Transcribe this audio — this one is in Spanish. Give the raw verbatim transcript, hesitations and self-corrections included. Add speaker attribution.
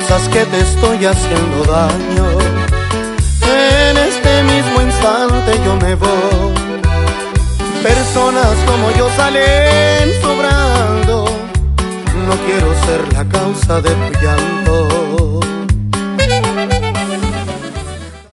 Speaker 1: piensas que te estoy haciendo daño. En este mismo instante yo me voy. Personas como yo salen sobrando. No quiero ser la causa de tu llanto.